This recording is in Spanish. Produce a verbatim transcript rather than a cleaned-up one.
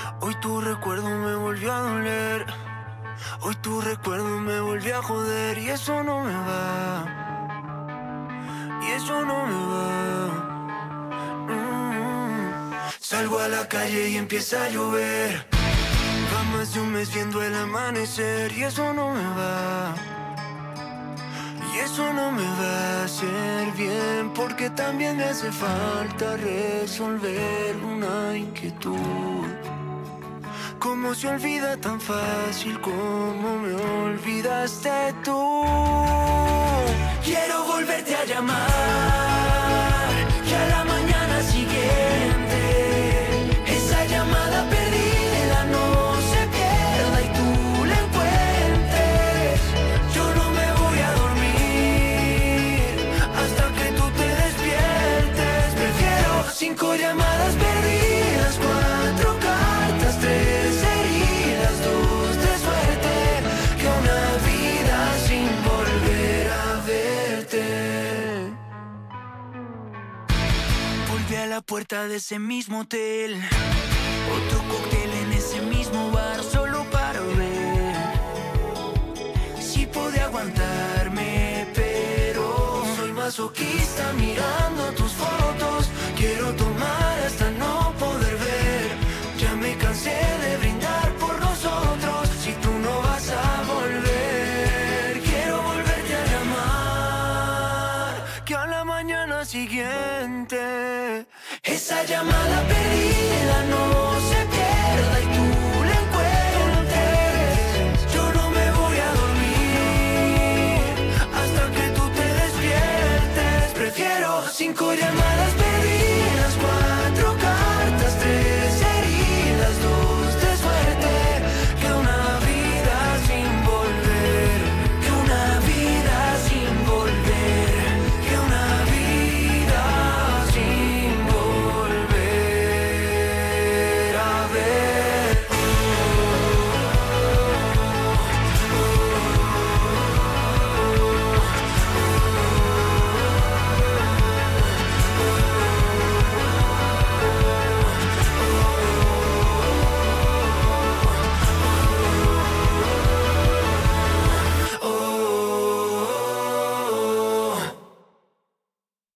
Hoy tu recuerdo me volvió a doler. Hoy tu recuerdo me volvió a joder. Y eso no me va. Y eso no me va. mm. Salgo a la calle y empieza a llover. Va más de un mes viendo el amanecer. Y eso no me va. Y eso no me va a hacer bien, porque también me hace falta resolver una inquietud. ¿Cómo se olvida tan fácil como me olvidaste tú? Quiero volverte a llamar, que a la mañana siguiente esa llamada perdida no se pierda y tú la encuentres. Yo no me voy a dormir hasta que tú te despiertes. Prefiero cinco llamadas perdidas, cuatro cartas, tres heridas, dos de suerte, que una vida sin volver a verte. Volví a la puerta de ese mismo hotel, otro cóctel en ese mismo bar, solo para ver si podía aguantarme, pero soy masoquista mirando tus fotos. Quiero tomar hasta no poder ver. Ya me cansé de brindar por nosotros. Si tú no vas a volver, quiero volverte a llamar, que a la mañana siguiente esa llamada perdida no se pierda y tú la encuentres. Yo no me voy a dormir hasta que tú te despiertes. Prefiero cinco llamadas